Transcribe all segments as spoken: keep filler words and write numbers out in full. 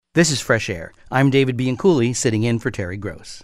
This is Fresh Air. I'm David Bianculli, sitting in for Terry Gross.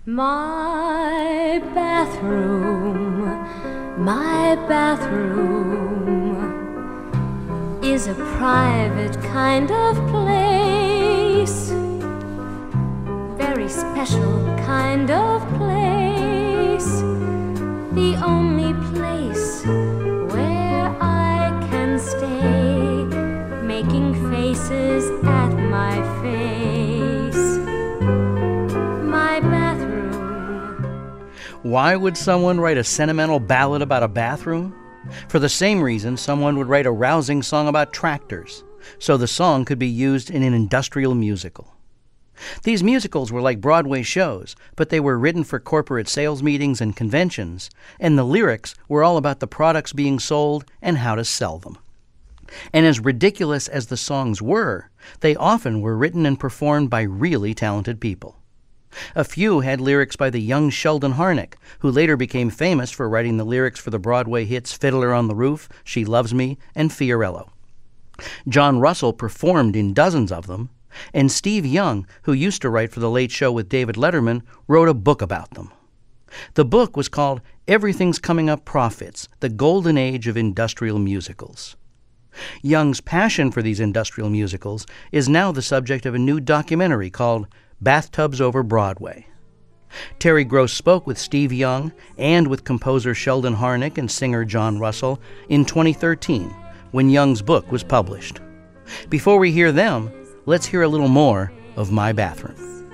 My bathroom, my bathroom is a private kind of place, very special kind of place, the only place where I can stay, making faces at my face. My bathroom. Why would someone write a sentimental ballad about a bathroom? For the same reason someone would write a rousing song about tractors, so the song could be used in an industrial musical. These musicals were like Broadway shows, but they were written for corporate sales meetings and conventions, and the lyrics were all about the products being sold and how to sell them. And as ridiculous as the songs were, they often were written and performed by really talented people. A few had lyrics by the young Sheldon Harnick, who later became famous for writing the lyrics for the Broadway hits Fiddler on the Roof, She Loves Me, and Fiorello. John Russell performed in dozens of them, and Steve Young, who used to write for The Late Show with David Letterman, wrote a book about them. The book was called Everything's Coming Up Profits, The Golden Age of Industrial Musicals. Young's passion for these industrial musicals is now the subject of a new documentary called Bathtubs Over Broadway. Terry Gross spoke with Steve Young and with composer Sheldon Harnick and singer John Russell in twenty thirteen, when Young's book was published. Before we hear them, let's hear a little more of My Bathroom.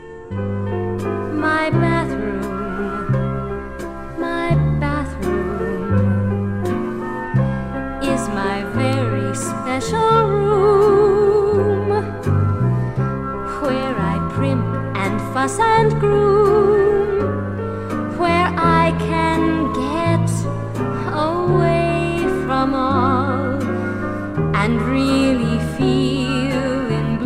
My bathroom, my bathroom is my very special room, where I primp and fuss and groom, where I can get away from all and really feel in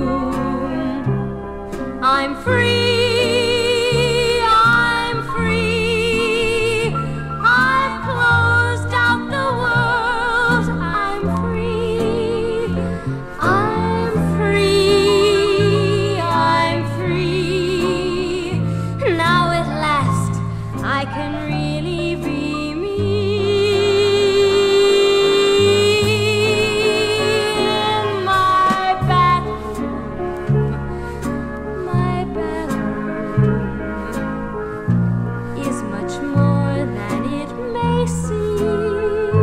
bloom. I'm free, I'm free, I've closed out the world. I'm free, I'm free, I'm free. Now at last I can really be me. In my bathroom, my bathroom is much more than it may seem,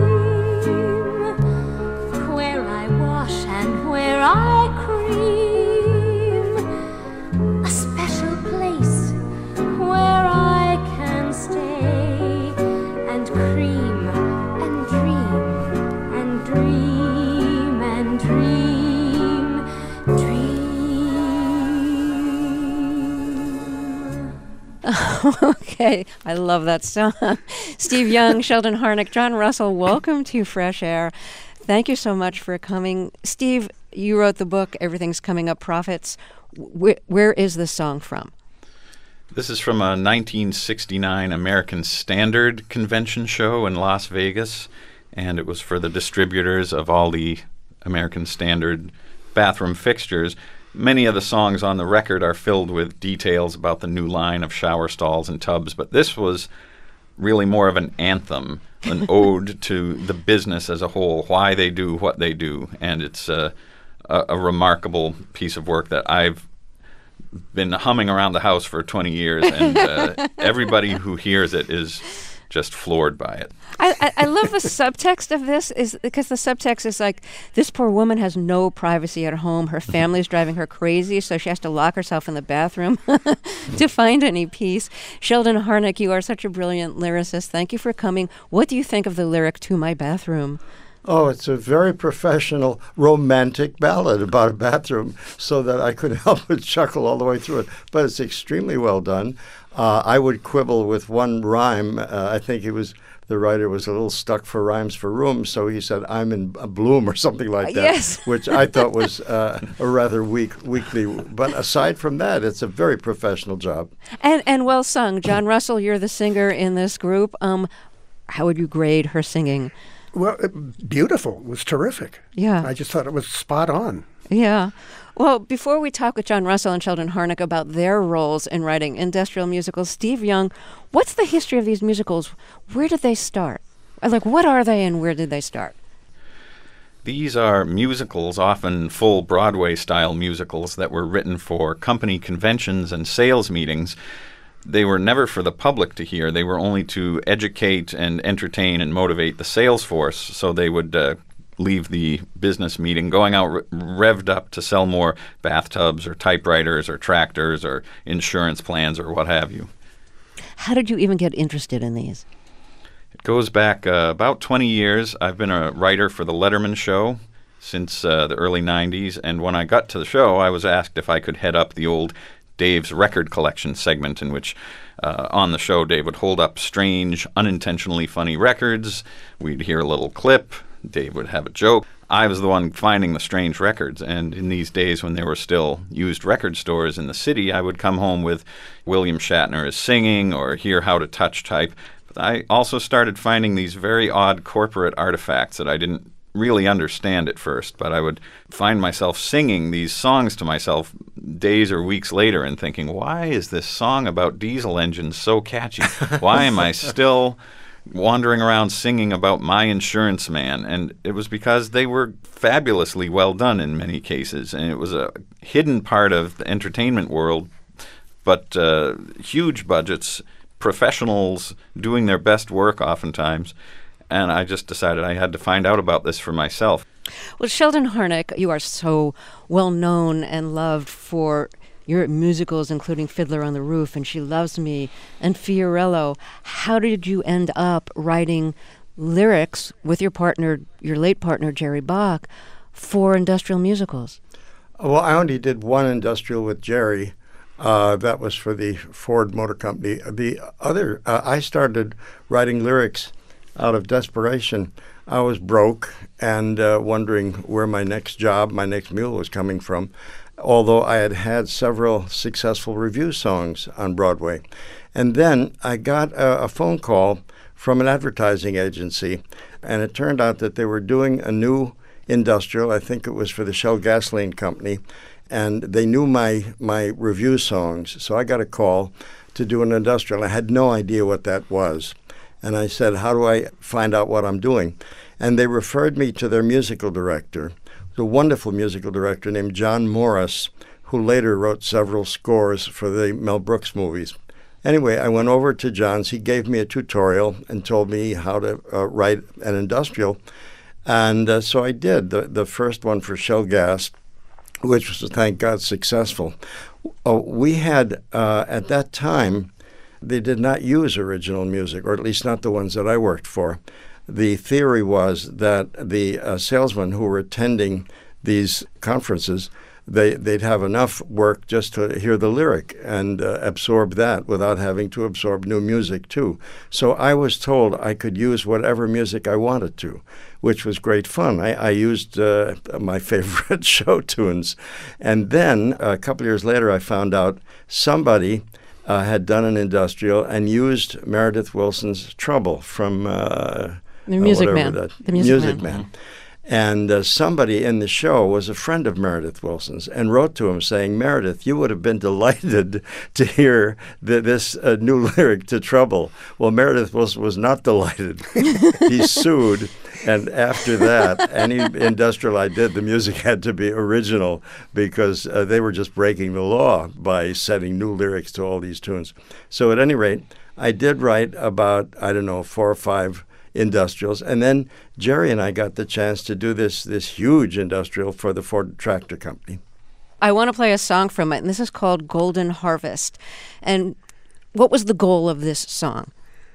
where I wash and where I cream, a special place where I can stay and cream and dream and dream and dream, dream. Okay, I love that song. Steve Young, Sheldon Harnick, John Russell, welcome to Fresh Air. Thank you so much for coming. Steve, you wrote the book, Everything's Coming Up Profits. Where, where is this song from? This is from a nineteen sixty-nine American Standard Convention show in Las Vegas, and it was for the distributors of all the American Standard bathroom fixtures. Many of the songs on the record are filled with details about the new line of shower stalls and tubs, but this was really more of an anthem, an ode to the business as a whole, why they do what they do, and it's a, a, a remarkable piece of work that I've been humming around the house for twenty years, and uh, everybody who hears it is just floored by it. I, I, I love the subtext of this, is because the subtext is like, this poor woman has no privacy at home. Her family's driving her crazy, so she has to lock herself in the bathroom to find any peace. Sheldon Harnick, you are such a brilliant lyricist. Thank you for coming. What do you think of the lyric To My Bathroom? Oh, it's a very professional, romantic ballad about a bathroom, so that I couldn't help but chuckle all the way through it. But it's extremely well done. Uh, I would quibble with one rhyme. Uh, I think it was the writer was a little stuck for rhymes for room, so he said, I'm in a bloom or something like that, yes. which I thought was uh, a rather weak, weakly. But aside from that, it's a very professional job. And and well sung. John Russell, you're the singer in this group. Um, how would you grade her singing? Well, it, beautiful. It was terrific. Yeah. I just thought it was spot on. Yeah. Well, before we talk with John Russell and Sheldon Harnick about their roles in writing industrial musicals, Steve Young, what's the history of these musicals? Where did they start? Like, what are they and where did they start? These are musicals, often full Broadway-style musicals that were written for company conventions and sales meetings. They were never for the public to hear. They were only to educate and entertain and motivate the sales force, so they would uh, leave the business meeting going out re- revved up to sell more bathtubs or typewriters or tractors or insurance plans or what have you. How did you even get interested in these? It goes back uh, about twenty years. I've been a writer for The Letterman Show since uh, the early nineties, and when I got to the show, I was asked if I could head up the old Dave's Record Collection segment, in which uh, on the show Dave would hold up strange, unintentionally funny records. We'd hear a little clip. Dave would have a joke. I was the one finding the strange records, and in these days when there were still used record stores in the city, I would come home with William Shatner is singing or Hear How to Touch type. But I also started finding these very odd corporate artifacts that I didn't really understand at first, but I would find myself singing these songs to myself days or weeks later and thinking, why is this song about diesel engines so catchy? Why am I still wandering around singing about My Insurance Man? And it was because they were fabulously well done in many cases, and it was a hidden part of the entertainment world, but uh, huge budgets, professionals doing their best work oftentimes. And I just decided I had to find out about this for myself. Well, Sheldon Harnick, you are so well known and loved for your musicals, including Fiddler on the Roof and She Loves Me and Fiorello. How did you end up writing lyrics with your partner, your late partner, Jerry Bach, for industrial musicals? Well, I only did one industrial with Jerry. Uh, that was for the Ford Motor Company. The other, uh, I started writing lyrics out of desperation. I was broke and uh, wondering where my next job, my next meal was coming from, although I had had several successful review songs on Broadway. And then I got a, a phone call from an advertising agency, and it turned out that they were doing a new industrial. I think it was for the Shell Gasoline Company, and they knew my, my review songs. So I got a call to do an industrial. I had no idea what that was. And I said, how do I find out what I'm doing? And they referred me to their musical director, a wonderful musical director named John Morris, who later wrote several scores for the Mel Brooks movies. Anyway, I went over to John's. He gave me a tutorial and told me how to uh, write an industrial. And uh, so I did, the, the first one for Shell Gas, which was, thank God, successful. Uh, we had, uh, at that time, they did not use original music, or at least not the ones that I worked for. The theory was that the uh, salesmen who were attending these conferences, they, they'd have enough work just to hear the lyric and uh, absorb that without having to absorb new music, too. So I was told I could use whatever music I wanted to, which was great fun. I, I used uh, my favorite show tunes. And then a couple years later, I found out somebody Uh, had done an industrial and used Meredith Willson's Trouble from uh, The Music uh, Man. That, The Music, music Man. Man. And uh, somebody in the show was a friend of Meredith Willson's and wrote to him saying, Meredith, you would have been delighted to hear the, this uh, new lyric to Trouble. Well, Meredith Willson was not delighted. He sued. And after that, any industrial I did, the music had to be original because uh, they were just breaking the law by setting new lyrics to all these tunes. So at any rate, I did write about, I don't know, four or five industrials. And then Jerry and I got the chance to do this, this huge industrial for the Ford Tractor Company. I want to play a song from it, and this is called Golden Harvest. And what was the goal of this song?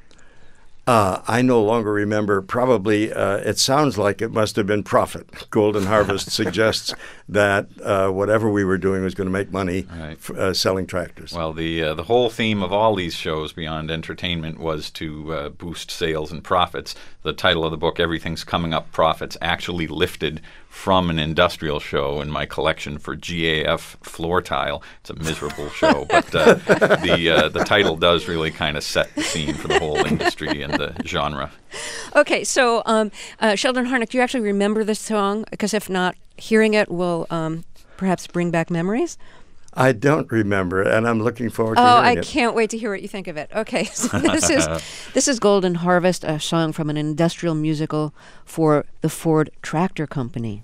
Uh, I no longer remember. Probably uh, it sounds like it must have been profit. Golden Harvest suggests that uh, whatever we were doing was going to make money Right. f- uh, selling tractors. Well, the uh, the whole theme of all these shows beyond entertainment was to uh, boost sales and profits. The title of the book, Everything's Coming Up Profits, actually lifted from an industrial show in my collection for G A F Floor Tile. It's a miserable show, but uh, the uh, the title does really kind of set the scene for the whole industry and the genre. Okay, so um, uh, Sheldon Harnick, do you actually remember this song? Because if not, hearing it will um, perhaps bring back memories? I don't remember, and I'm looking forward to Oh, hearing I it. can't wait to hear what you think of it. Okay, so this is this is Golden Harvest, a song from an industrial musical for the Ford Tractor Company.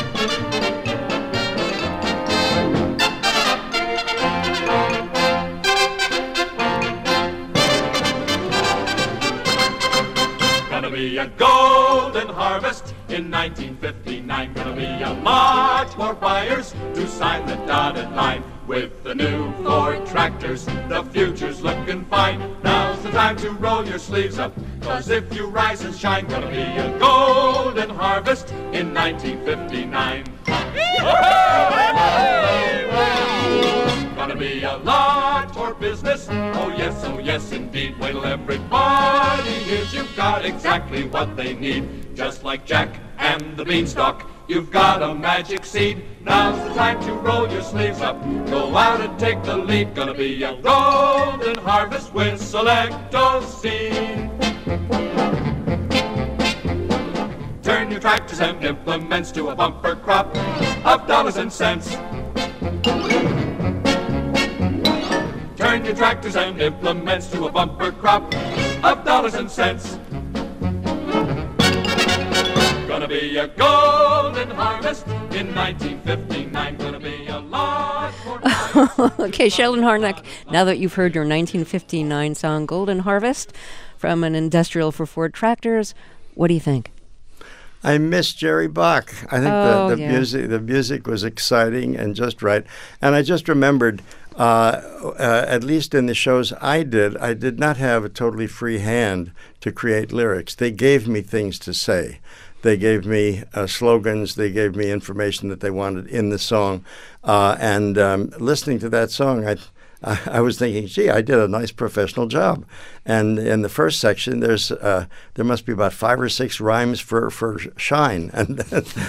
Gonna be a golden harvest in nineteen fifty-nine. Gonna be a lot more buyers to sign the dotted line. With the new Ford tractors, the future's looking fine. Now's the time to roll your sleeves up, 'cause if you rise and shine, gonna be a golden harvest in nineteen fifty-nine. Gonna be a lot more business, oh yes, oh yes indeed. Wait till everybody hears you've got exactly what they need. Just like Jack and the Beanstalk, you've got a magic seed. Now's the time to roll your sleeves up, go out and take the lead. Gonna be a golden harvest with Selecto seed. Turn your tractors and implements to a bumper crop of dollars and cents. Turn your tractors and implements to a bumper crop of dollars and cents. Gonna be a golden harvest in nineteen fifty-nine. Gonna be a lot more. Okay, Sheldon Harnick, now that you've heard your nineteen fifty-nine song Golden Harvest from an industrial for Ford Tractors, what do you think? I miss Jerry Bach. I think Oh, the, the yeah. music the music was exciting and just right. And I just remembered, uh, uh, at least in the shows I did, I did not have a totally free hand to create lyrics. They gave me things to say. They gave me uh, slogans. They gave me information that they wanted in the song. Uh, and um, listening to that song, I, I, I was thinking, gee, I did a nice professional job. And in the first section, there's uh, there must be about five or six rhymes for, for shine, and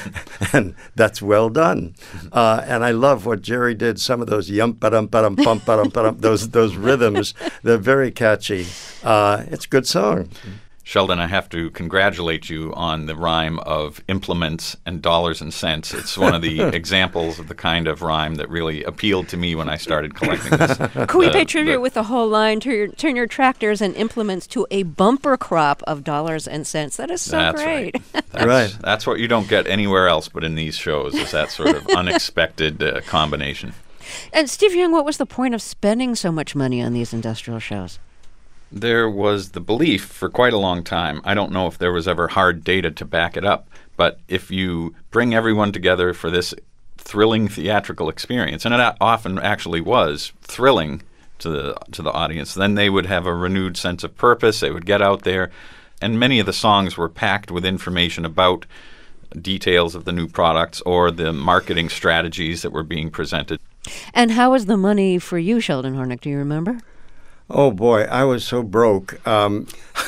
and that's well done. Uh, and I love what Jerry did. Some of those yum ba dum ba dum bum ba dum ba dum those those rhythms. They're very catchy. Uh, it's a good song. Sheldon, I have to congratulate you on the rhyme of implements and dollars and cents. It's one of the examples of the kind of rhyme that really appealed to me when I started collecting this. Could we The- pay tribute the- with the whole line, turn your, turn your tractors and implements to a bumper crop of dollars and cents? That is so That's great. right. That's, Right. That's what you don't get anywhere else but in these shows, is that sort of unexpected uh, combination. And Steve Young, what was the point of spending so much money on these industrial shows? There was the belief for quite a long time. I don't know if there was ever hard data to back it up, but if you bring everyone together for this thrilling theatrical experience, and it a- often actually was thrilling to the to the audience, then they would have a renewed sense of purpose. They would get out there, and many of the songs were packed with information about details of the new products or the marketing strategies that were being presented. And how was the money for you, Sheldon Harnick? Do you remember? Oh boy, I was so broke. Um,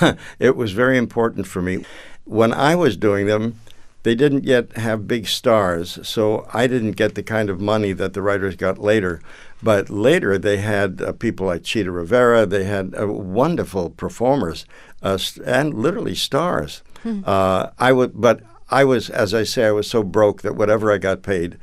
it was very important for me. When I was doing them, they didn't yet have big stars, so I didn't get the kind of money that the writers got later. But later they had uh, people like Chita Rivera. They had uh, wonderful performers uh, st- and literally stars. Hmm. Uh, I would, but I was, as I say, I was so broke that whatever I got paid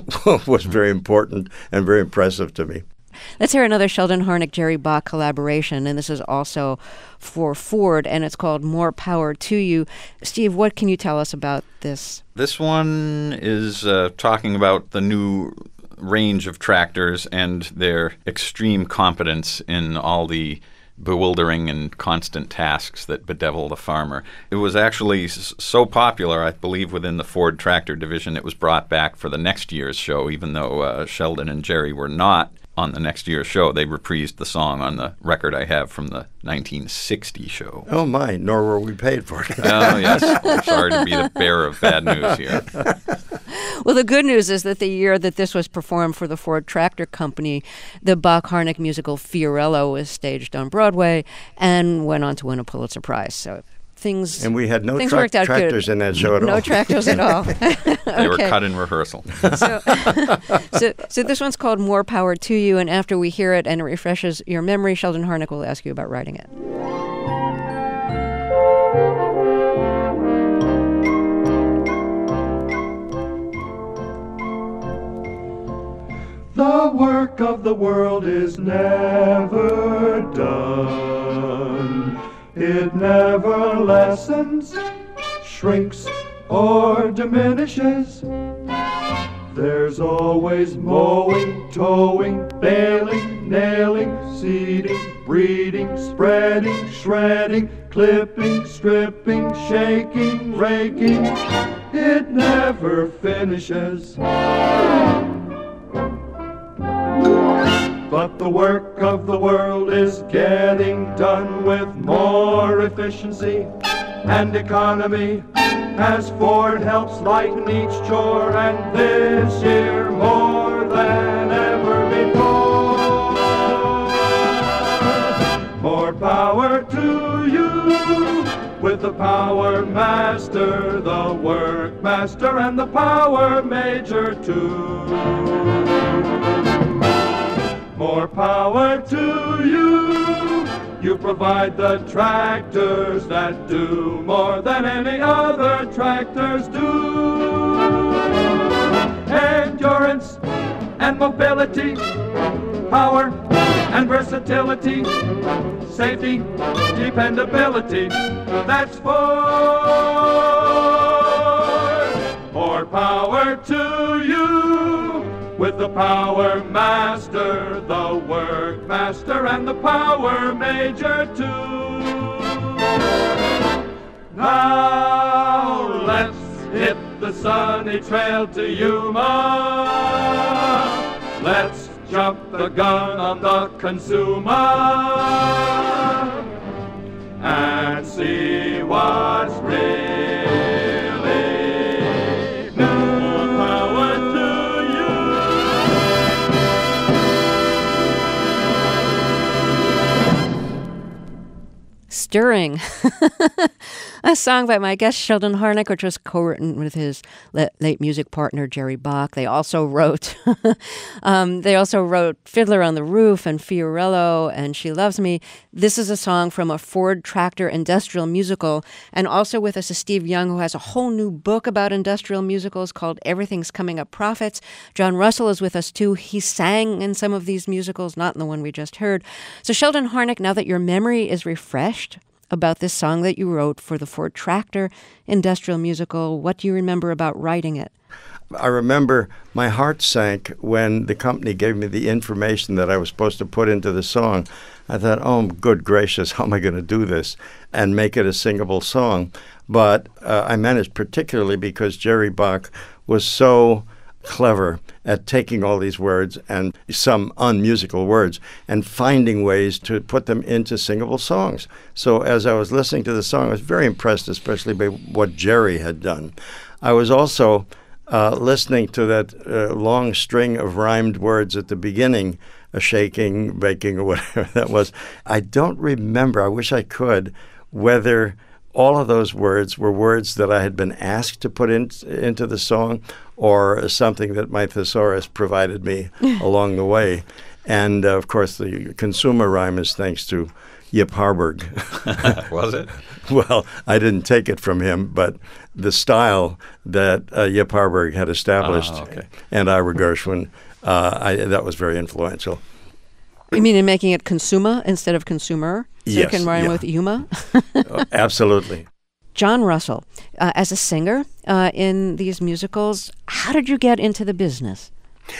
was very important and very impressive to me. Let's hear another Sheldon Harnick, Jerry Bach collaboration, and this is also for Ford, and it's called More Power to You. Steve, what can you tell us about this? This one is uh, talking about the new range of tractors and their extreme competence in all the bewildering and constant tasks that bedevil the farmer. It was actually s- so popular, I believe, within the Ford tractor division, it was brought back for the next year's show, even though uh, Sheldon and Jerry were not on the next year's show. They reprised the song on the record I have from the nineteen sixty show. Oh my, nor were we paid for it. Oh, yes. I'm sorry to be the bearer of bad news here. Well, the good news is that the year that this was performed for the Ford Tractor Company, the Bach-Harnick musical Fiorello was staged on Broadway and went on to win a Pulitzer Prize. So things And we had no things tra- worked out tractors good. in that show at no all. tractors at all. They were cut in rehearsal. so, so, so this one's called More Power to You, and after we hear it and it refreshes your memory, Sheldon Harnick will ask you about writing it. The work of the world is never done. It never lessens, shrinks, or diminishes. There's always mowing, towing, baling, nailing, seeding, breeding, spreading, shredding, clipping, stripping, shaking, raking. It never finishes. But the work of the world is getting done with more efficiency and economy, as Ford helps lighten each chore, and this year more than ever before. More power to you, with the Power Master, the Work Master, and the Power Major too. More power to you. You provide the tractors that do more than any other tractors do. Endurance and mobility, power and versatility, safety, dependability. That's Ford. More power to you. With the Power Master, the Work Master, and the Power Major too. Now let's hit the sunny trail to Yuma. Let's jump the gun on the consumer and see what's really new. Power to Stirring. A song by my guest Sheldon Harnick, which was co-written with his late music partner Jerry Bach. They also wrote, um, they also wrote "Fiddler on the Roof" and "Fiorello" and "She Loves Me." This is a song from a Ford Tractor industrial musical, and also with us is Steve Young, who has a whole new book about industrial musicals called "Everything's Coming Up Profits." John Russell is with us too. He sang in some of these musicals, not in the one we just heard. So Sheldon Harnick, now that your memory is refreshed about this song that you wrote for the Ford Tractor industrial musical, what do you remember about writing it? I remember my heart sank when the company gave me the information that I was supposed to put into the song. I thought, oh, good gracious, how am I going to do this and make it a singable song? But uh, I managed, particularly because Jerry Bach was so clever at taking all these words and some unmusical words and finding ways to put them into singable songs. So as I was listening to the song, I was very impressed, especially by what Jerry had done. I was also uh, listening to that uh, long string of rhymed words at the beginning, a shaking, baking, or whatever that was. I don't remember, I wish I could, whether all of those words were words that I had been asked to put in, into the song, or something that my thesaurus provided me along the way. And, uh, of course, the consumer rhyme is thanks to Yip Harburg. Was it? Well, I didn't take it from him, but the style that uh, Yip Harburg had established, oh, okay. and Ira Gershwin, uh, I, that was very influential. You mean in making it consuma instead of consumer? So Yes, it can rhyme yeah. with Yuma? uh, absolutely. John Russell, uh, as a singer uh, in these musicals, how did you get into the business?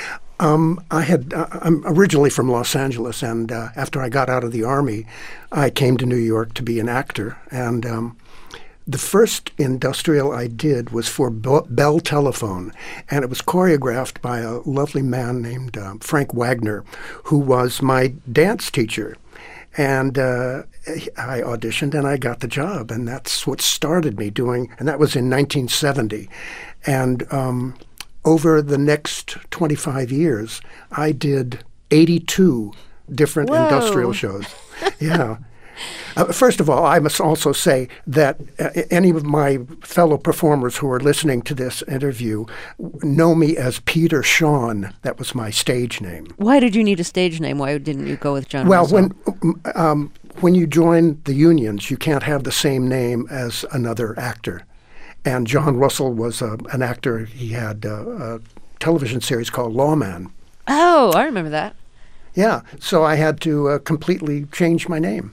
Um, I had. Uh, I'm originally from Los Angeles, and uh, after I got out of the Army, I came to New York to be an actor. And um, the first industrial I did was for Be- Bell Telephone, and it was choreographed by a lovely man named uh, Frank Wagner, who was my dance teacher. And uh, I auditioned and I got the job, and that's what started me doing, and that was in nineteen seventy. And um, over the next twenty-five years, I did eighty-two different Whoa. industrial shows. Yeah. Uh, first of all, I must also say that uh, any of my fellow performers who are listening to this interview know me as Peter Shawn. That was my stage name. Why did you need a stage name? Why didn't you go with John Well, Russell? when um, when you join the unions, you can't have the same name as another actor. And John Russell was uh, an actor. He had uh, a television series called Lawman. Oh, I remember that. Yeah, so I had to uh, completely change my name.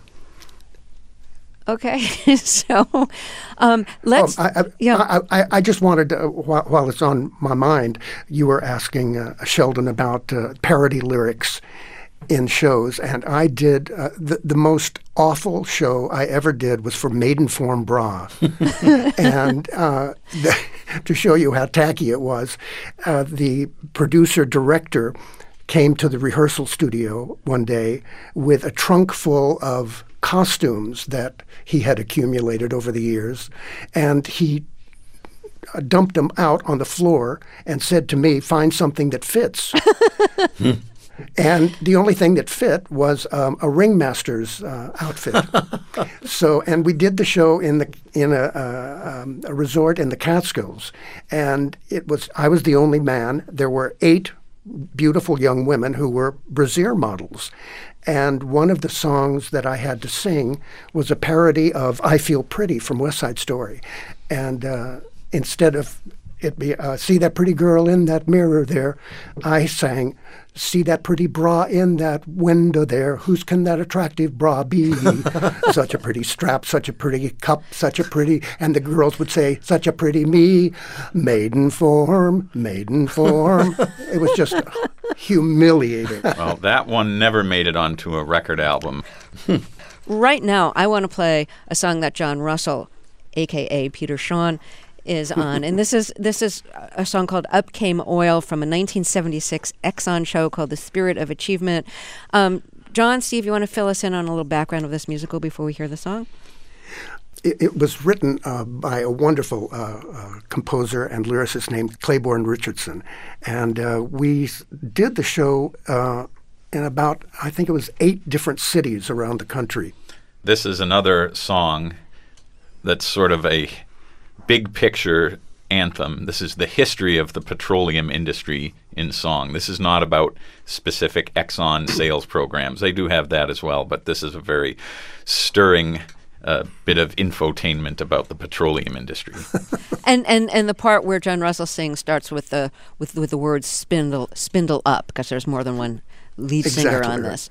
Okay, so um, let's. Oh, I, I, yeah. I, I, I just wanted, to, uh, while, while it's on my mind, you were asking uh, Sheldon about uh, parody lyrics in shows, and I did uh, the the most awful show I ever did was for Maidenform Bra, and uh, the, to show you how tacky it was, uh, the producer director came to the rehearsal studio one day with a trunk full of costumes that he had accumulated over the years, and he uh, dumped them out on the floor and said to me, "Find something that fits." And the only thing that fit was um, a ringmaster's uh, outfit. So, and we did the show in the in a, uh, um, a resort in the Catskills, and it was I was the only man. There were eight beautiful young women who were brassiere models, and one of the songs that I had to sing was a parody of "I Feel Pretty" from West Side Story, and uh, instead of it be uh, "See that pretty girl in that mirror there," I sang, "See that pretty bra in that window there. Whose can that attractive bra be? Such a pretty strap, such a pretty cup, such a pretty..." And the girls would say, "Such a pretty me, maiden form, maiden form." It was just humiliating. Well, that one never made it onto a record album. Right now, I want to play a song that John Russell, a k a. Peter Shawn, is on. And this is this is a song called Up Came Oil from a nineteen seventy-six Exxon show called The Spirit of Achievement. Um, John, Steve, you want to fill us in on a little background of this musical before we hear the song? It, it was written uh, by a wonderful uh, uh, composer and lyricist named Claiborne Richardson. And uh, we did the show uh, in about, I think it was eight different cities around the country. This is another song that's sort of a big picture anthem. This is the history of the petroleum industry in song. This is not about specific Exxon sales programs. They do have that as well, but this is a very stirring uh, bit of infotainment about the petroleum industry. and and and the part where John Russell sings starts with the with with the words "spindle spindle up," because there's more than one lead Exactly singer on right. this.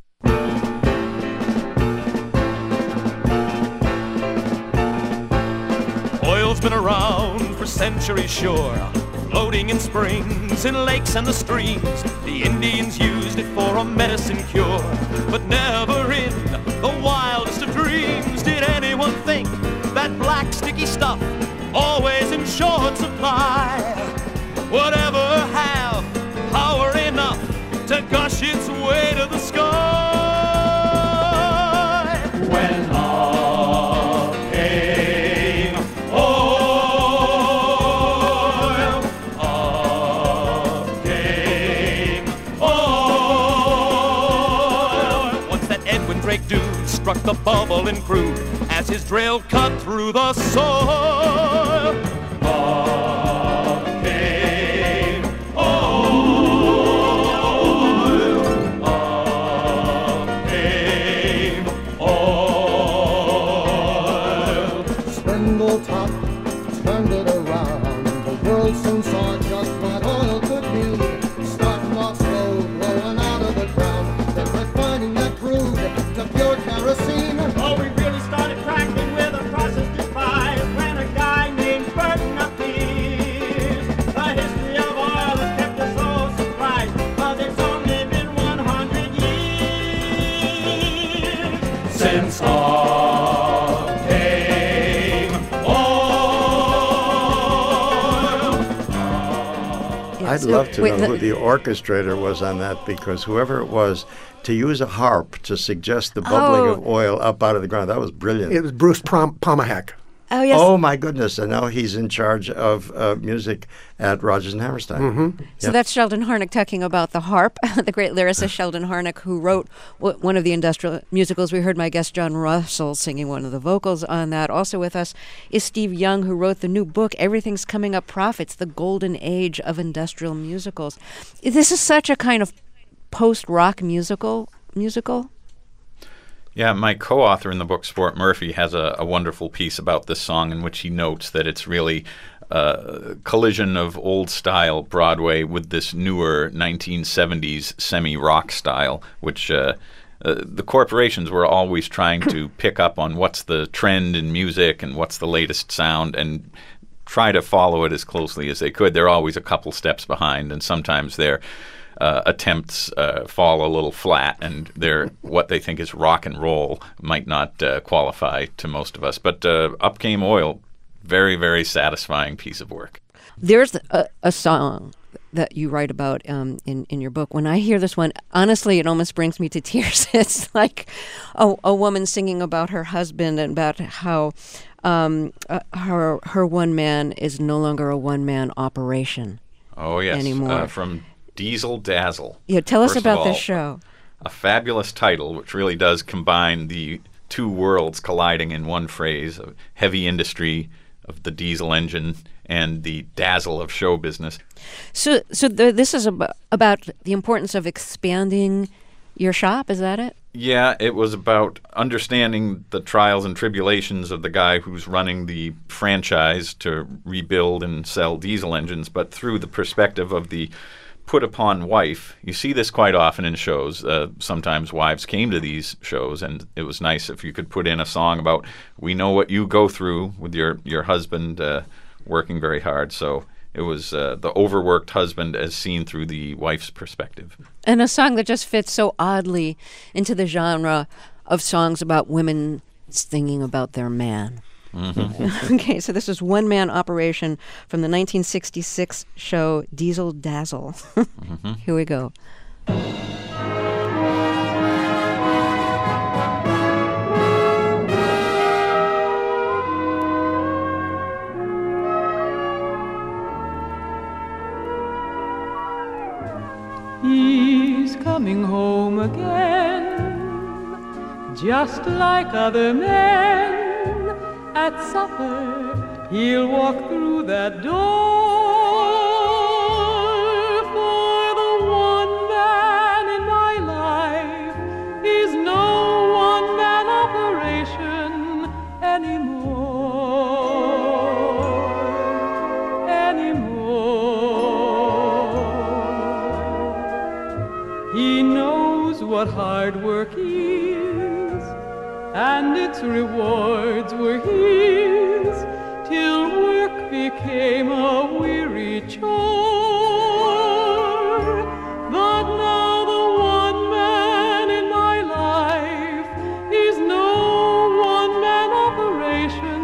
Oil's been around for centuries, sure, floating in springs, in lakes and the streams. The Indians used it for a medicine cure, but never in the wildest of dreams did anyone think that black sticky stuff, always in short supply, would ever have power enough to gush its way to the sky. When up came oil, up came oil. Once that Edwin Drake dude struck the bubble and crude as his drill cut through the soil. Up came oil, up came oil. Spindle top turned it around. The world soon saw just what oil could be. Starting off slow, blowing out of the ground, then refining that crude to pure kerosene. Oh, we really started crackling with a process despised when a guy named Burton appeared. The history of oil has kept us all surprised, but it's only been one hundred years Since up came oil. I'd love to Wait, know the- who the orchestrator was on that, because whoever it was, to use a harp to suggest the bubbling Oh. of oil up out of the ground, that was brilliant. It was Bruce Prom- Pomahak. Oh yes. Oh, my goodness. And now he's in charge of uh, music at Rodgers and Hammerstein. Mm-hmm. So Yep. that's Sheldon Harnick talking about the harp, the great lyricist Sheldon Harnick, who wrote w- one of the industrial musicals. We heard my guest John Russell singing one of the vocals on that. Also with us is Steve Young, who wrote the new book, Everything's Coming Up Profits, The Golden Age of Industrial Musicals. This is such a kind of post-rock musical musical. Yeah, my co-author in the book, Sport Murphy, has a, a wonderful piece about this song in which he notes that it's really a collision of old-style Broadway with this newer nineteen seventies semi-rock style, which uh, uh, the corporations were always trying to pick up on what's the trend in music and what's the latest sound and try to follow it as closely as they could. They're always a couple steps behind, and sometimes they're Uh, attempts uh, fall a little flat, and they're what they think is rock and roll might not uh, qualify to most of us. But uh, Up Came Oil, very, very satisfying piece of work. There's a, a song that you write about um, in, in your book. When I hear this one, honestly, it almost brings me to tears. It's like a, a woman singing about her husband and about how um, uh, her her one man is no longer a one-man operation. Oh, yes. Anymore. Uh, from Diesel Dazzle. Yeah, tell us First about of all, this show. A fabulous title, which really does combine the two worlds colliding in one phrase, of heavy industry of the diesel engine and the dazzle of show business. So so the, this is about, about the importance of expanding your shop, is that it? Yeah, it was about understanding the trials and tribulations of the guy who's running the franchise to rebuild and sell diesel engines, but through the perspective of the put-upon wife. You see this quite often in shows. Uh, sometimes wives came to these shows, and it was nice if you could put in a song about, we know what you go through with your, your husband uh, working very hard. So it was uh, the overworked husband as seen through the wife's perspective. And a song that just fits so oddly into the genre of songs about women singing about their man. Mm-hmm. Okay, so this is One Man Operation from the nineteen sixty-six show Diesel Dazzle. Mm-hmm. Here we go. He's coming home again, just like other men. At supper, he'll walk through that door. For the one man in my life is no one-man operation anymore, anymore. He knows what hard work is, and its rewards were his, till work became a weary chore. But now the one man in my life is no one-man operation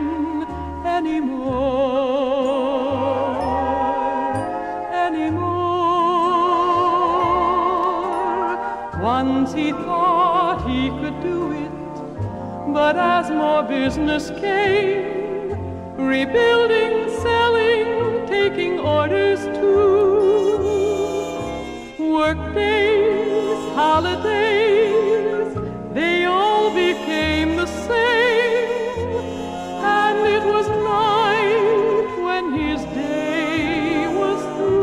anymore, anymore. Once he thought he could do it, but as more business came, rebuilding, selling, taking orders too, work days, holidays, they all became the same, and it was night when his day was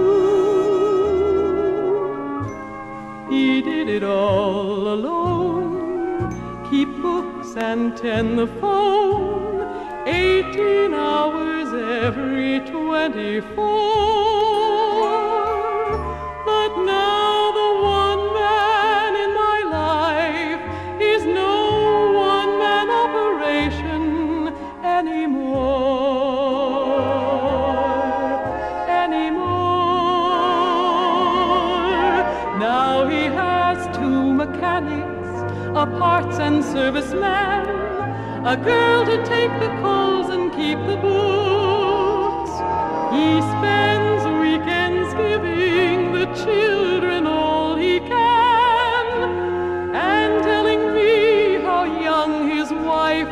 through. He did it all alone, keep books and tend the phone, eighteen hours every twenty-four. But now the one man in my life is no one-man operation anymore, anymore. Now he has two mechanics, a parts and service man, a girl to take the calls and keep the books. He spends weekends giving the children all he can, and telling me how young his wife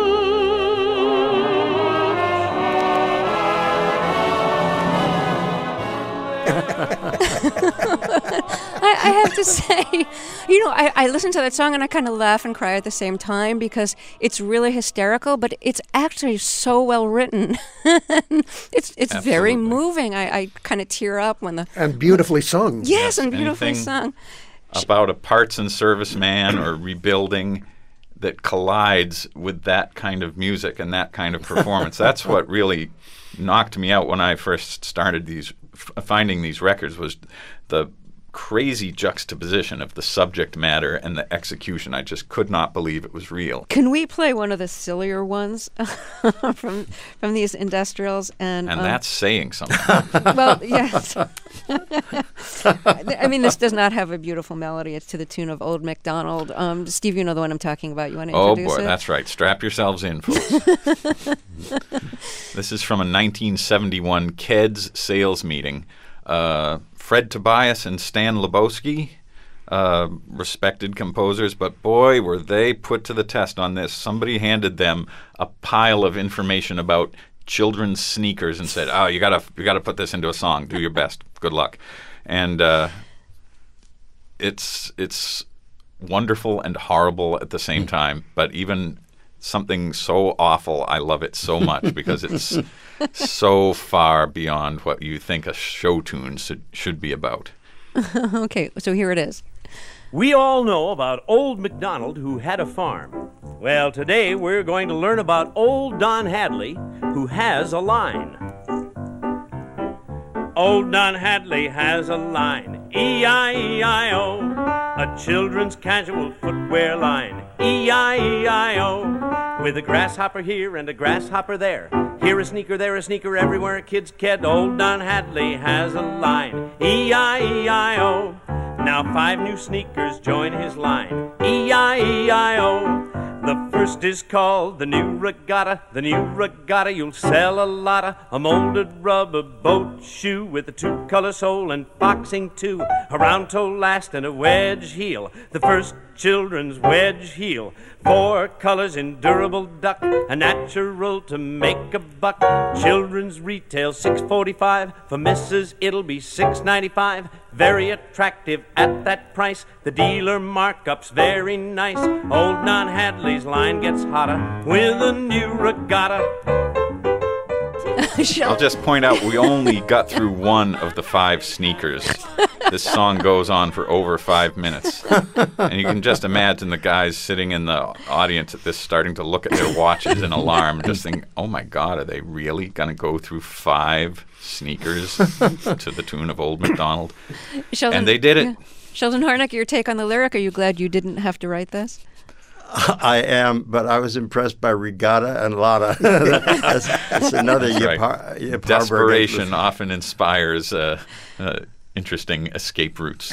I, I have to say, you know, I, I listen to that song and I kind of laugh and cry at the same time because it's really hysterical, but it's actually so well written. it's it's Absolutely. very moving. I, I kind of tear up when the And beautifully sung. yes, and beautifully Anything sung. about a parts and service man or rebuilding, that collides with that kind of music and that kind of performance. That's what really knocked me out when I first started these f- finding these records, was the crazy juxtaposition of the subject matter and the execution. I just could not believe it was real. Can we play one of the sillier ones from from these industrials? And And um, that's saying something. well, yes. I mean, this does not have a beautiful melody. It's to the tune of Old MacDonald. Um, Steve, you know the one I'm talking about. You want to Oh introduce boy, it? that's right. Strap yourselves in, folks. This is from a nineteen seventy-one K E D S sales meeting. Uh, Fred Tobias and Stan Lebowski, uh, respected composers, but boy, were they put to the test on this. Somebody handed them a pile of information about children's sneakers and said, "Oh, you gotta, you gotta put this into a song. Do your best. Good luck." And uh, it's it's wonderful and horrible at the same time. But even something so awful, I love it so much because it's so far beyond what you think a show tune should, should be about. Okay, so here it is. We all know about Old MacDonald who had a farm. Well, today we're going to learn about Old Don Hadley who has a line. Old Don Hadley has a line, E I E I O, a children's casual footwear line, E I E I O, with a grasshopper here and a grasshopper there. Here a sneaker, there a sneaker, everywhere a kid's kid. Old Don Hadley has a line, E I E I O. Now five new sneakers join his line, E I E I O. The first is called the New Regatta. The New Regatta, you'll sell a lotta. A molded rubber boat shoe with a two-color sole and boxing too. A round toe last and a wedge heel. The first children's wedge heel. Four colors in durable duck. A natural to make a buck. Children's retail six forty-five. For missus it'll be six ninety-five. Very attractive at that price. The dealer markup's very nice. Old Don Hadley's line gets hotter with a New Regatta. I'll just point out we only got through one of the five sneakers. This song goes on for over five minutes. And you can just imagine the guys sitting in the audience at this starting to look at their watches in alarm, just think, oh my God, are they really going to go through five sneakers to the tune of Old MacDonald? Sheldon, and they did it. Yeah. Sheldon Harnick, your take on the lyric. Are you glad you didn't have to write this? I am, but I was impressed by regatta and lotta. that's, that's another That's right. Yip, Yip Desperation often inspires uh, uh, interesting escape routes.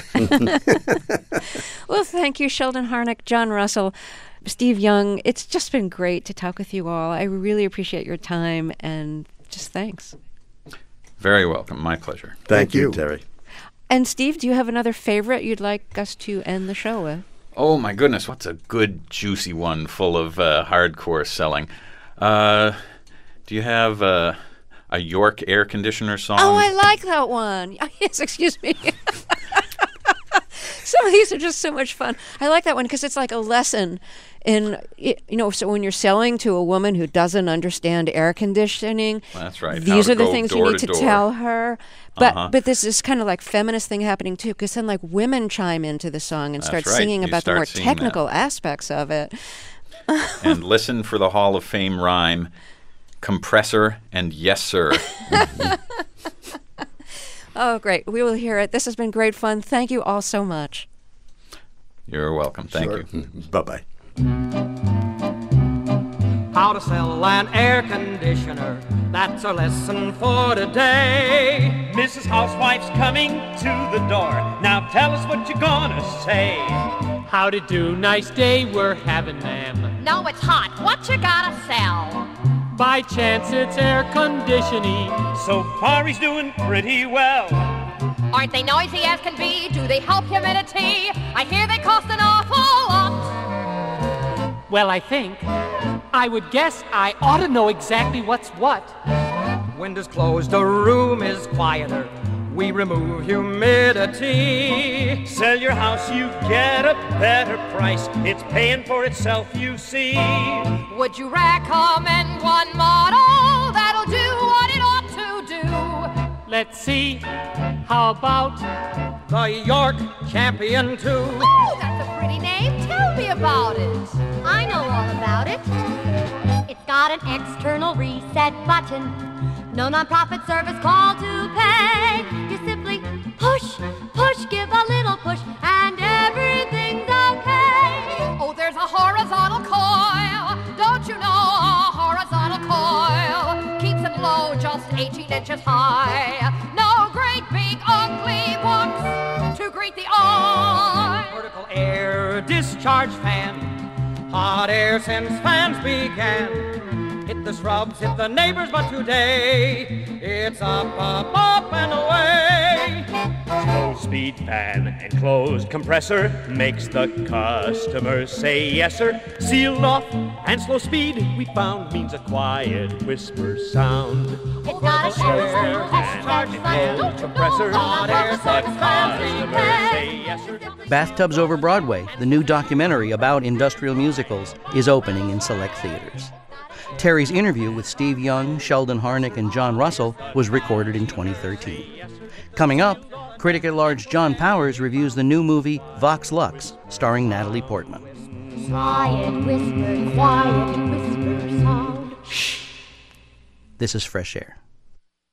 Well, thank you, Sheldon Harnick, John Russell, Steve Young. It's just been great to talk with you all. I really appreciate your time, and just thanks. Very welcome. My pleasure. Thank, Thank you, you. Terry. And Steve, do you have another favorite you'd like us to end the show with? Oh, my goodness. What's a good, juicy one full of uh, hardcore selling? Uh, do you have uh, a York air conditioner song? Oh, I like that one. Yes, excuse me. Some of these are just so much fun. I like that one because it's like a lesson in, you know, so when you're selling to a woman who doesn't understand air conditioning, That's right. these How are to the go things you door need to to door. tell her. But Uh-huh. but this is kind of like feminist thing happening too, because then like women chime into the song and That's start right. singing You about the start more seeing that. technical aspects of it. And listen for the Hall of Fame rhyme, compressor and yes, sir. Oh, great. We will hear it. This has been great fun. Thank you all so much. You're welcome. Thank Sure. you. Bye-bye. How to sell an air conditioner. That's our lesson for today. Missus Housewife's coming to the door. Now tell us what you're gonna say. How to do? Nice day we're having, ma'am. No, it's hot. What you gotta sell? By chance it's air conditioning. So far he's doing pretty well. Aren't they noisy as can be? Do they help humidity? I hear they cost an awful lot. Well, I think, I would guess I ought to know exactly what's what. Windows closed, the room is quieter. We remove humidity. Sell your house, you get a better price. It's paying for itself, you see. Would you recommend one model that'll do what it ought to do? Let's see, how about The York Champion two. Oh, that's a pretty name. Tell me about it. I know external reset button. No nonprofit service call to pay. You simply push, push, give a little push, and everything's okay. Oh, there's a horizontal coil. Don't you know a horizontal coil keeps it low, just eighteen inches high. No great big ugly box to greet the eye. Vertical air discharge fan. Hot air since fans began. Hit the shrubs, hit the neighbors, but today it's up, up, up and away. Slow speed fan, enclosed compressor makes the customer say yes sir. Sealed off and slow speed we found means a quiet whisper sound. It's not a Air and enclosed compressor makes the customer say yes sir. Bathtubs Over Broadway, the new documentary about industrial musicals, is opening in select theaters. Terry's interview with Steve Young, Sheldon Harnick, and John Russell was recorded in twenty thirteen. Coming up, critic at large John Powers reviews the new movie Vox Lux, starring Natalie Portman. Quiet whisper, quiet whisper sound. This is Fresh Air.